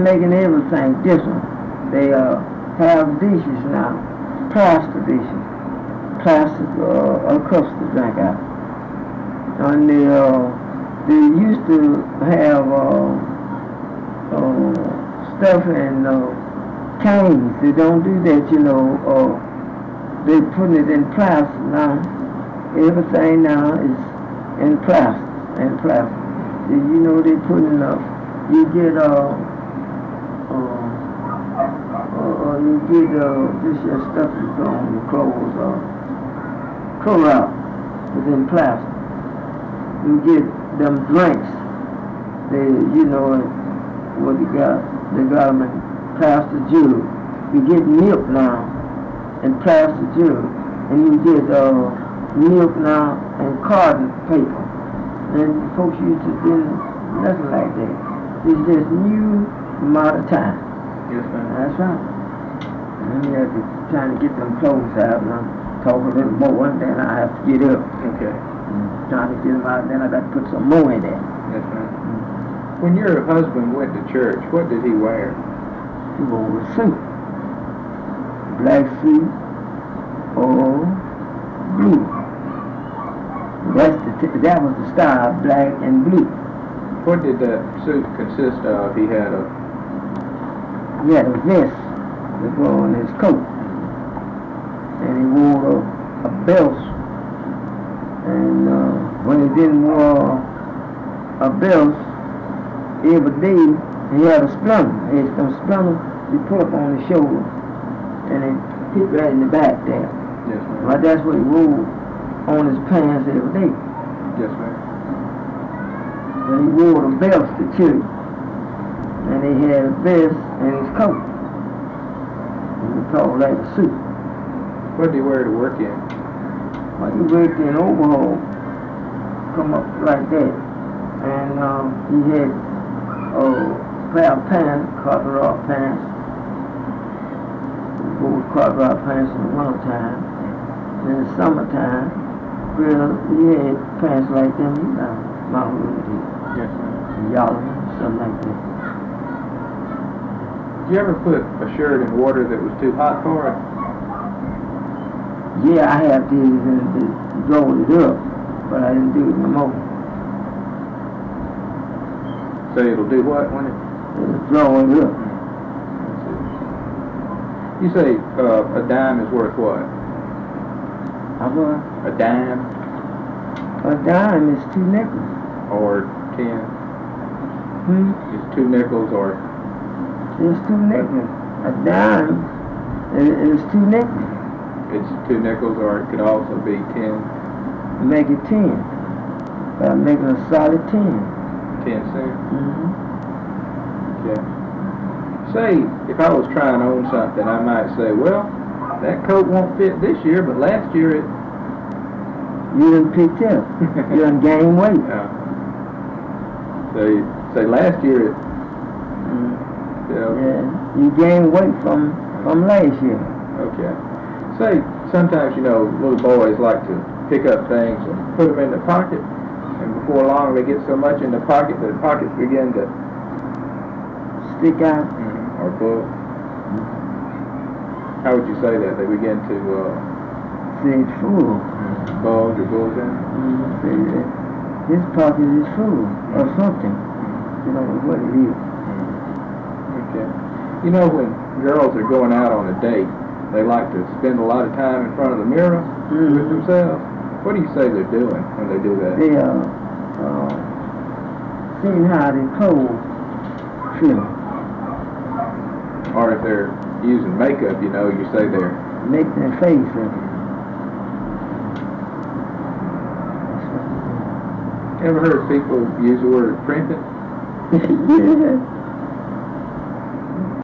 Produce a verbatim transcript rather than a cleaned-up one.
making everything different. They uh, have dishes now, plastic dishes, plastic uh, cups to drink out. And they, uh, they used to have uh, uh, stuff in uh, cans. They don't do that, you know. Uh, they putting it in plastic now. Everything now is in plastic, in plastic. You know they putting up. You get uh, uh, uh, you get uh, this here stuff you put on your clothes, uh, Clorox, it's in plastic. You get them drinks. They, you know, what you got? They got them in plastic jug. You get milk now in plastic jug, and you get uh, milk now in carton paper. And folks used to do nothing like that. It's just new amount of time. Yes, ma'am. That's right. And we have to trying to get them clothes out, and I'm talking a little more, and then I have to get up. Okay. And trying to get them out, then I got to put some more in there. Yes, ma'am. Mm-hmm. When your husband went to church, what did he wear? He wore a suit. Black suit or blue. That's the t- that was the style, black and blue. What did that suit consist of? He had a... He had a vest that go on his coat. And he wore a, a belt. And uh, when he didn't wear a belt, every day he had a splinter. He had some splinter he put up on his shoulder. And it hit right in the back there. Yes, ma'am. But that's what he wore on his pants every day. Yes, ma'am. And he wore the belts to church. And he had a vest and his coat. And we called that a suit. What did he wear to work in? Well, he worked in overhaul, come up like that. And um, he had a pair of pants, corduroy pants. He wore corduroy pants in the wintertime. In the summertime, well, he had pants like them, you know, my hood did. Yes, ma'am. Yellow, something like that. Did you ever put a shirt in water that was too hot for it? Yeah, I have to even draw it up, but I didn't do it no more. So it'll do what when it... It'll draw it up. You say uh, a dime is worth what? I was. A dime A dime is two nickels. or ten? Hmm? It's two nickels or... It's two nickels. A dime is, is two nickels. It's two nickels, or it could also be ten. Make it ten. But I'm making a solid ten. Ten cents. Mm-hmm. Okay. Say, if I was trying to own something, I might say, well, that coat won't fit this year, but last year it... You done picked up. You done gained weight. Uh, say, say last year it... Mm. You know, Yeah. You gained weight from, from last year. Okay. Say, sometimes, you know, little boys like to pick up things and put them in the pocket, and before long they get so much in the pocket that the pockets begin to... Stick out. Mm, or bulge. How would you say that? They begin to uh, Say it's full. bulge or bulge in? Mm-hmm. Say that his pocket is full or something. You don't know what it is. Okay. You know, when girls are going out on a date, they like to spend a lot of time in front of the mirror Mm-hmm. with themselves. What do you say they're doing when they do that? They are uh, seeing how their clothes feel. Or if they're using makeup, you know, you say they're... Make their face look. Ever heard people use the word primping? Yeah.